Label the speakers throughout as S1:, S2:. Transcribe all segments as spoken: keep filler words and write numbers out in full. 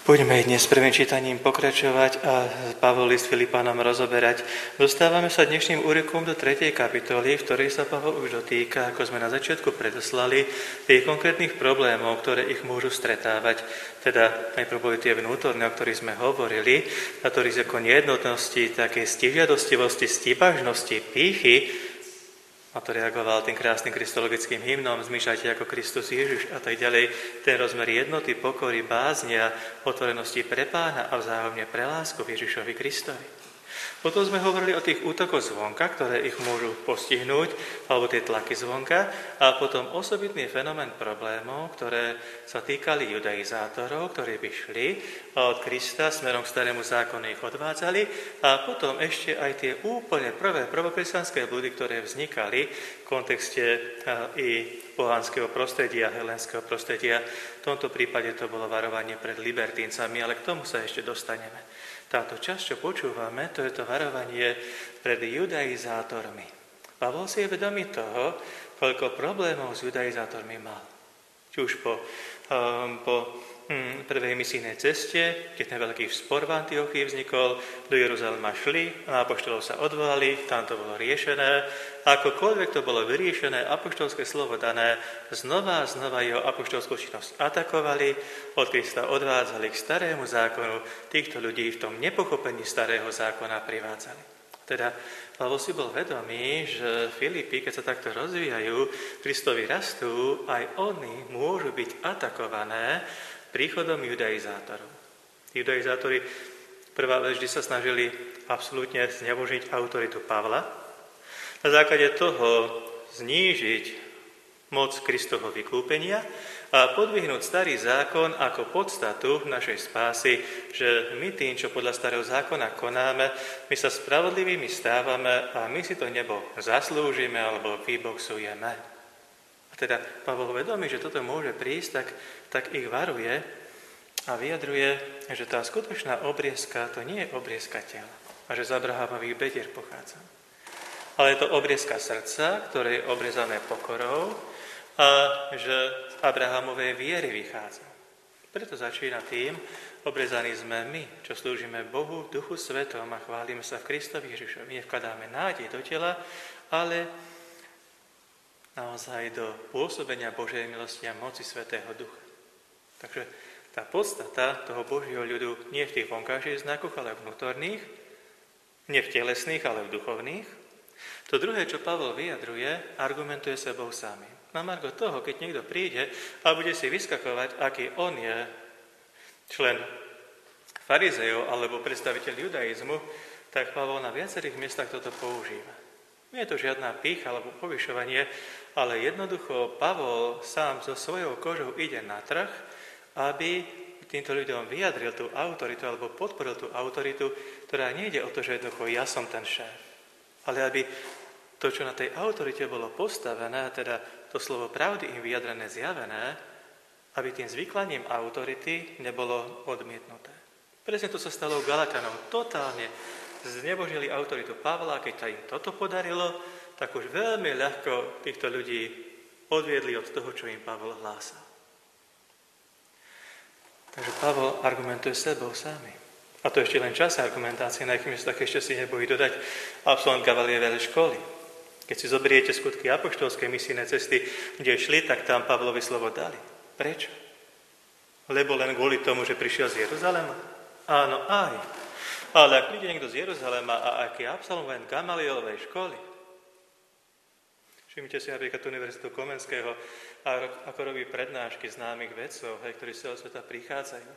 S1: Poďme dnes s prvým čítaním pokračovať a Pavol list Filipánom rozoberať. Dostávame sa dnešným úrykom do tretej kapitoly, v ktorej sa Pavol už dotýka, ako sme na začiatku predoslali, tých konkrétnych problémov, ktoré ich môžu stretávať. Teda najprv boli tie vnútorné, o ktorých sme hovorili, a to riziko nejednotnosti, takej stižiadostivosti, stíbažnosti, pýchy. A to reagoval tým krásnym kristologickým hymnom, zmýšľajte ako Kristus Ježiš a tak ďalej. Ten rozmer jednoty, pokory, bázne a otvorenosti pre Pána a vzájomne pre lásku Ježišovi Kristovi. Potom sme hovorili o tých útokoch zvonka, ktoré ich môžu postihnúť, alebo tie tlaky zvonka, a potom osobitný fenomén problémov, ktoré sa týkali judaizátorov, ktorí by šli od Krista smerom k starému zákonu ich odvádzali, a potom ešte aj tie úplne prvé prvokresťanské blúdy, ktoré vznikali v kontexte i pohanského prostredia, helenského prostredia. V tomto prípade to bolo varovanie pred libertíncami, ale k tomu sa ešte dostaneme. Táto časť, čo počúvame, to je to varovanie pred judaizátormi. Pavol si je vedomý toho, koľko problémov s judaizátormi mal. Či už po, um, po hm, prvej misijnej ceste, keď ten veľký spor v Antiochii vznikol, do Jeruzalema šli, a apoštolov sa odvolali, tam to bolo riešené. Akokoľvek to bolo vyriešené, apoštolské slovo dané, znova a znova jeho apoštolskú činnosť atakovali, od Krista odvádzali k starému zákonu, týchto ľudí v tom nepochopení starého zákona privádzali. Teda Pavol si bol vedomý, že Filipi, keď sa takto rozvíjajú, Kristovi rastú, aj oni môžu byť atakované príchodom judaizátorov. Judaizátori prvá vec, vždy sa snažili absolútne znemožniť autoritu Pavla, na základe toho znížiť moc Kristovho vykúpenia a podvihnúť starý zákon ako podstatu našej spásy, že my tým, čo podľa starého zákona konáme, my sa spravodlivými stávame a my si to nebo zaslúžime alebo vyboxujeme. A teda Pavol vedomý, že toto môže prísť, tak, tak ich varuje a vyjadruje, že tá skutočná obriezka to nie je obriezka tela a že z Abrahámových bedier pochádza. Ale je to obriezka srdca, ktoré je obrezané pokorou a že z Abrahámovej viery vychádza. Preto začína tým, obrezaní sme my, čo slúžime Bohu, Duchu Svetom a chválime sa v Kristovi Ježišovi. Nevkladáme nádej do tela, ale naozaj do pôsobenia Božej milosti a moci Svätého Ducha. Takže tá podstata toho Božieho ľudu nie v tých vonkajších znakoch, ale vnútorných, nie v telesných, ale v duchovných. To druhé, čo Pavol vyjadruje, argumentuje sebou samým. Na margo toho, keď niekto príde a bude si vyskakovať, aký on je člen farizejov alebo predstaviteľ judaizmu, tak Pavol na viacerých miestach toto používa. Nie je to žiadna pýcha alebo povyšovanie, ale jednoducho Pavol sám so svojou kožou ide na trh, aby týmto ľuďom vyjadril tú autoritu alebo podporil tú autoritu, ktorá nejde o to, že jednoducho ja som ten šéf, ale aby to, čo na tej autorite bolo postavené, teda to slovo pravdy im vyjadrené, zjavené, aby tým zvyklaním autority nebolo odmietnuté. Presne to sa stalo Galatanom. Totálne znebožili autoritu Pavla, keď sa im toto podarilo, tak už veľmi ľahko týchto ľudí odviedli od toho, čo im Pavol hlásal. Takže Pavol argumentuje sebou sami. A to ešte len čas argumentácie, na akým sa ešte si nebojí dodať absolvent Gavalierovej školy. Keď si zoberiete skutky apoštolskej misijnej cesty, kde šli, tak tam Pavlovi slovo dali. Prečo? Lebo len kvôli tomu, že prišiel z Jeruzalema? Áno, aj. Ale ak príde niekto z Jeruzalema a ak je absolvent Gamalielovej školy, všimnite si napríklad Univerzitu Komenského, ako robí prednášky známych vedcov, hej, ktorí z celého sveta prichádzajú.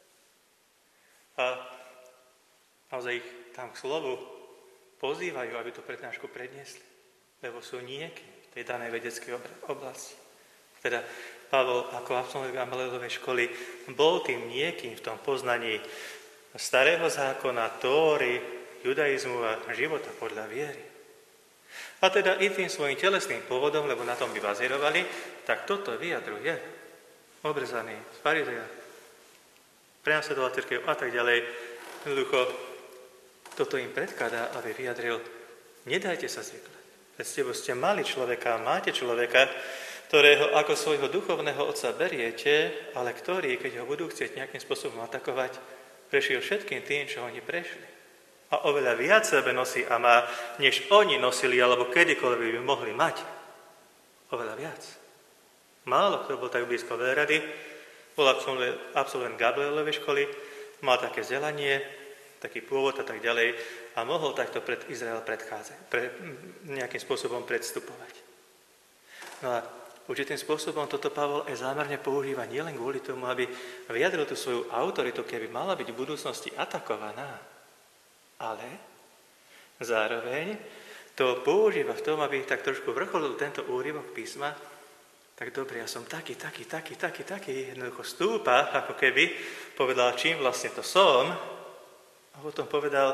S1: A naozaj ich tam k slovu pozývajú, aby tú prednášku predniesli, lebo sú niekým v tej danej vedeckej oblasti. Teda Pavol ako absolvent Gamalielovej školy bol tým niekým v tom poznaní starého zákona, Tóry, judaizmu a života podľa viery. A teda i tým svojim telesným pôvodom, lebo na tom by bazírovali, tak toto vyjadruje obrezaný z farizeja, prenasledoval cirkev a tak ďalej. Jednoducho, toto im predkladá, aby vyjadril, nedajte sa zvykľať. Veď ste mali človeka, máte človeka, ktorého ako svojho duchovného otca beriete, ale ktorý, keď ho budú chcieť nejakým spôsobom atakovať, prešiel všetkým tým, čo oni prešli. A oveľa viac sebe nosí a má, než oni nosili, alebo kedykoľvek by mohli mať. Oveľa viac. Málo kto bol tak blízko veľrady, bol absolvent Gabrielovej školy, mal také vzdelanie, taký pôvod a tak ďalej a mohol takto pred Izrael predchádzať, pre, nejakým spôsobom predstupovať. No a určitým spôsobom toto Pavol aj zámerne používa nielen kvôli tomu, aby vyjadril tú svoju autoritu, keby mala byť v budúcnosti atakovaná, ale zároveň to používa v tom, aby tak trošku vrcholil tento úryvok písma. Tak dobre, ja som taký, taký, taký, taký, taký, jednoducho stúpa, ako keby povedal, čím vlastne to som, a potom povedal,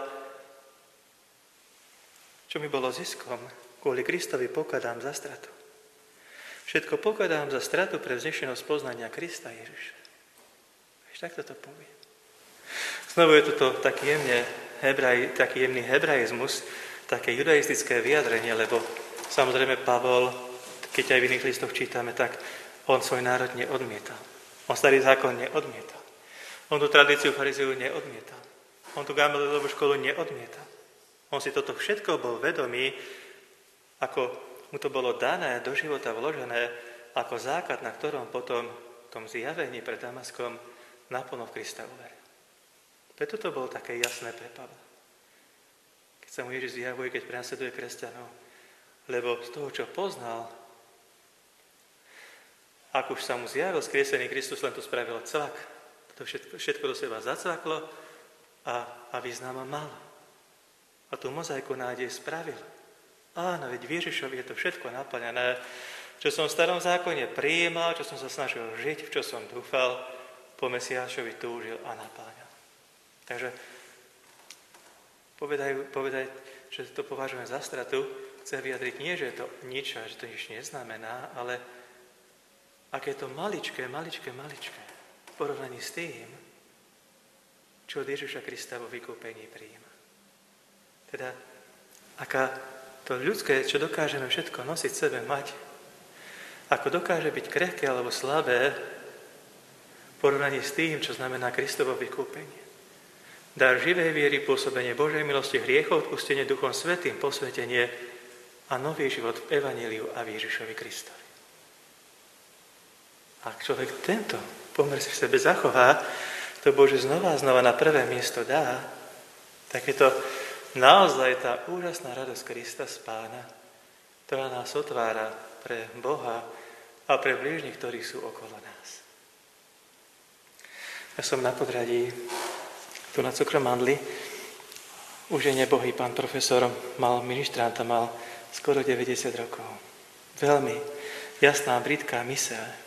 S1: čo mi bolo ziskom, kvôli Kristovi pokladám za stratu. Všetko pokladám za stratu pre vznešenosť poznania Krista Ježiša. Víš, takto to povie. Znovu je toto taký, jemne hebraj, taký jemný hebraizmus, také judaistické vyjadrenie, lebo samozrejme Pavol, keď aj v iných listoch čítame, tak on svoj národ neodmietal. On starý zákon neodmietal. On tú tradíciu farizeu neodmietal. On tú Gamalielovú školu neodmietal. On si toto všetko bol vedomý, ako mu to bolo dané, do života vložené, ako základ, na ktorom potom v tom zjavení pred Damaskom naplno v Krista uveril. Preto to bolo také jasné pre Pavla. Keď sa mu Ježiš zjavuje, keď prenasleduje kresťanov, lebo z toho, čo poznal, ak už sa mu zjavil skriesený Kristus, len to spravil cvak. To všetko, všetko do seba zacvaklo a, a význama malo. A tú mozaiku nádej spravil. Áno, veď v Ježišovi je to všetko naplnené. Čo som v starom zákone prijímal, čo som sa snažil žiť, v čo som dúfal, po Mesiášovi túžil a naplňal. Takže povedaj, povedaj, že to považujem za stratu, chce vyjadriť nie, že je to nič a že to nič neznamená, ale aké je to maličké, maličké, maličké v porovnaní s tým, čo od Ježiša Krista vo vykúpení prijíma. Teda, aká to ľudské, čo dokážeme všetko nosiť sebe, mať, ako dokáže byť krehké alebo slabé v porovnaní s tým, čo znamená Kristovo vykúpenie. Dar živej viery, pôsobenie Božej milosti, hriechov, odpustenie Duchom Svätým, posvetenie a nový život v Evanjeliu a v Ježišovi Kristovi. Ak človek tento pomer si v sebe zachová, to Bože znova a znova na prvé miesto dá, tak je to naozaj tá úžasná radosť Krista z Pána, ktorá nás otvára pre Boha a pre blížnych, ktorí sú okolo nás. Ja som na podradí, tu na Cukromandli, už je nebohý pán profesor, mal ministranta, mal skoro deväťdesiat rokov. Veľmi jasná, brydká myseľ.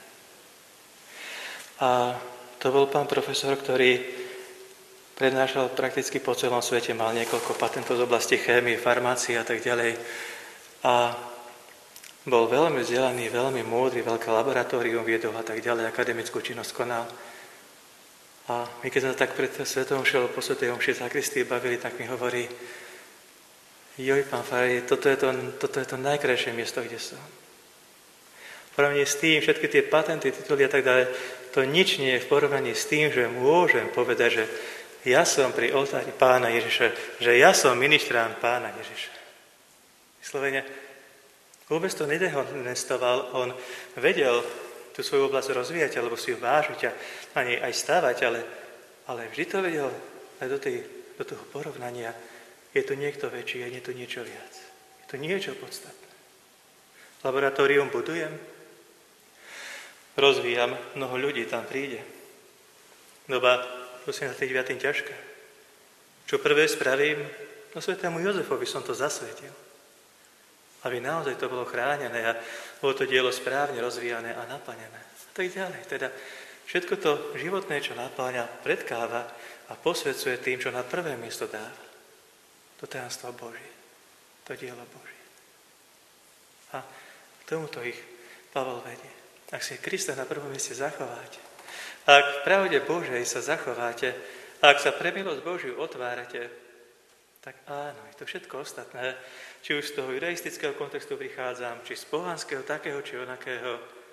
S1: A to bol pán profesor, ktorý prednášal prakticky po celom svete, mal niekoľko patentov z oblasti chémie, farmácie a tak ďalej. A bol veľmi vzdelaný, veľmi múdry, veľké laboratórium viedol a tak ďalej, akademickú činnosť konal. A my keď sme tak pred svetom šiel po svätej omši zakristii bavili, tak mi hovorí, joj, pán farár, toto je to, toto je to najkrajšie miesto, kde som. Porovnaní s tým, všetky tie patenty, tituly a tak ďalej, to nič nie je v porovnaní s tým, že môžem povedať, že ja som pri oltári Pána Ježiša, že ja som ministrant Pána Ježiša. Vyslovene, vôbec to nedehonestoval, on vedel tú svoju oblasť rozvíjať, alebo si ju vážiť a na nej aj stávať, ale, ale vždy to vedel aj do, tej, do toho porovnania. Je tu niekto väčší, je tu niečo viac. Je tu niečo podstatné. Laboratórium budujem, rozvíjam, mnoho ľudí tam príde. Doba osemdesiatdeväť ťažká. Čo prvé spravím, no svätému Jozefovi som to zasvetil. Aby naozaj to bolo chránené a bolo to dielo správne rozvíjané a naplnené. A tak ďalej. Teda všetko to životné, čo napáňa, predkáva a posvedzuje tým, čo na prvé miesto dáva. To tajomstvo Božie. To dielo Božie. A tomuto ich Pavol vedie. Ak si Krista na prvom mieste zachováte, ak v pravde Božej sa zachováte, ak sa pre milosť Božiu otvárate, tak áno, je to všetko ostatné, či už z toho judaistického kontextu prichádzam, či z pohanského, takého, či onakého,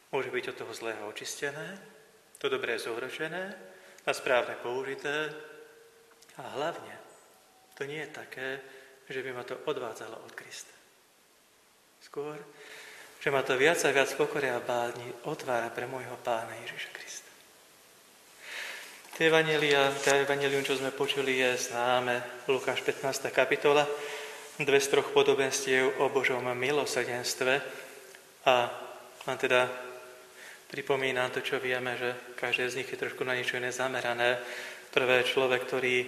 S1: Môže byť od toho zlého očistené, to dobré zúročené a správne použité. A hlavne, to nie je také, že by ma to odvádzalo od Krista. Skôr, že ma to viac a viac pokoria a bázni otvára pre môjho Pána Ježiša Krista. Tie evanjelia, tá evanjelium, čo sme počuli, je známe. Lukáš pätnásta kapitola, dve z troch podobenstiev o Božom milosrdenstve. A mám teda pripomínam to, čo vieme, že každé z nich je trošku na niečo iné zamerané. Prvé, človek, ktorý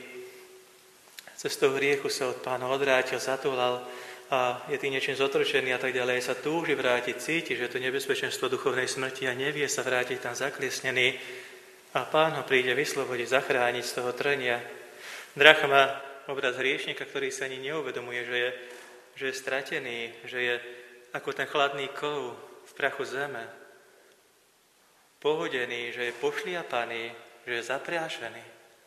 S1: cestou hriechu sa od Pána odvrátil, zatúlal a je tým niečím zotročený a tak ďalej, sa túži vrátiť, cíti, že to nebezpečenstvo duchovnej smrti a nevie sa vrátiť tam zakliesnený a Pán ho príde vyslobodiť, zachrániť z toho trenia. Drach má obraz hriešnika, ktorý sa ani neuvedomuje, že je, že je stratený, že je ako ten chladný kov v prachu zeme, pohodený, že je pošliapaný, že je zapriašený.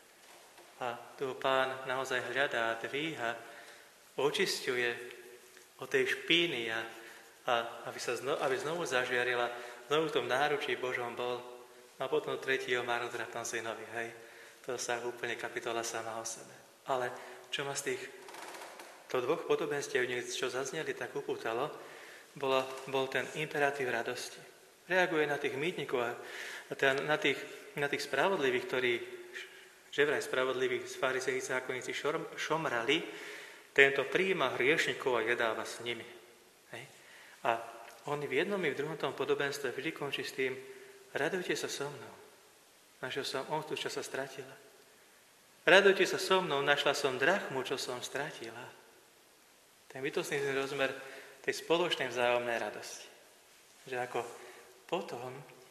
S1: A tu Pán naozaj hľadá, dvíha, očisťuje od tej špíny a, a aby, sa znovu, aby znovu zažiarila, znovu v tom náručí Božom bol. A potom tretí o marnotratnom synovi, hej. To sa úplne kapitola sama o sebe. Ale čo ma z tých to dvoch podobenstiev, čo zazneli, tak upútalo, bola, bol ten imperatív radosti. Reaguje na tých mýtnikov a teda na, tých, na tých spravodlivých, ktorí, že vraj spravodlivých z farizeji zákonníci šomrali, tento prijíma hriešnikov a jedáva s nimi. Hej. A on v jednom i v druhom tom podobenstve vždy končí s tým, radujte sa so mnou, našiel som ovcu, čo sa stratila. Radujte sa so mnou, našla som drachmu, čo som stratila. Ten bytostný rozmer tej spoločnej vzájomnej radosti. Že ako potom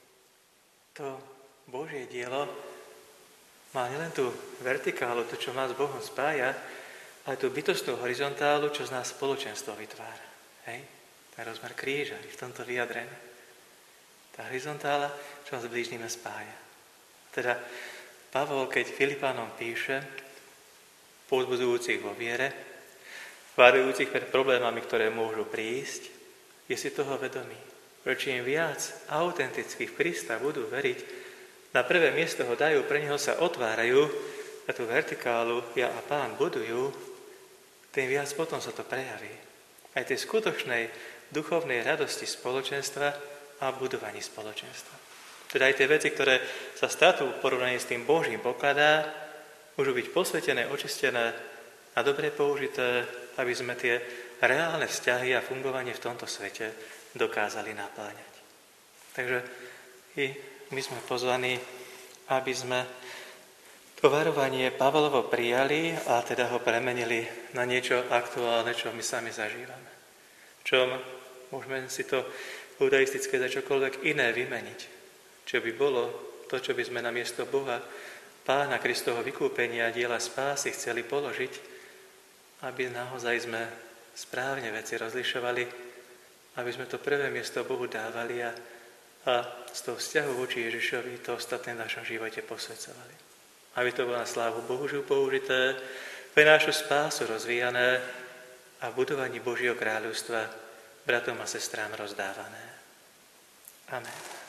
S1: to Božie dielo má nielen tú vertikálu, to, čo nás s Bohom spája, ale tú bytostnú horizontálu, čo z nás spoločenstvo vytvára. Hej? Ten rozmer kríža v tomto vyjadrení. Tá horizontála, čo nás s blížnymi spája. Teda Pavol, keď Filipánom píše, povzbudzujúcich vo viere, varujúcich pred problémami, ktoré môžu prísť, je si toho vedomý. Čím viac autentických Krista budú veriť, na prvé miesto ho dajú, pre neho sa otvárajú a tú vertikálu ja a Pán budujú, tým viac potom sa to prejaví. Aj tej skutočnej duchovnej radosti spoločenstva a budovaní spoločenstva. Teda aj tie veci, ktoré sa statú v porovnaní s tým Božím pokladá, môžu byť posvetené, očistené a dobre použité, aby sme tie reálne vzťahy a fungovanie v tomto svete dokázali napláňať. Takže i my sme pozvaní, aby sme to varovanie Pavlovo prijali a teda ho premenili na niečo aktuálne, čo my sami zažívame. V čom môžeme si to judaistické za čokoľvek iné vymeniť. Čo by bolo to, čo by sme namiesto Boha, Pána Kristovho vykúpenia a diela spásy chceli položiť, aby naozaj sme správne veci rozlišovali, aby sme to prvé miesto Bohu dávali a, a z toho vzťahu voči Ježišovi to ostatné v našom živote posvedzovali. Aby to bolo na slávu Božiu použité, pre našu spásu rozvíjané a v budovaní Božieho kráľovstva bratom a sestrám rozdávané. Amen.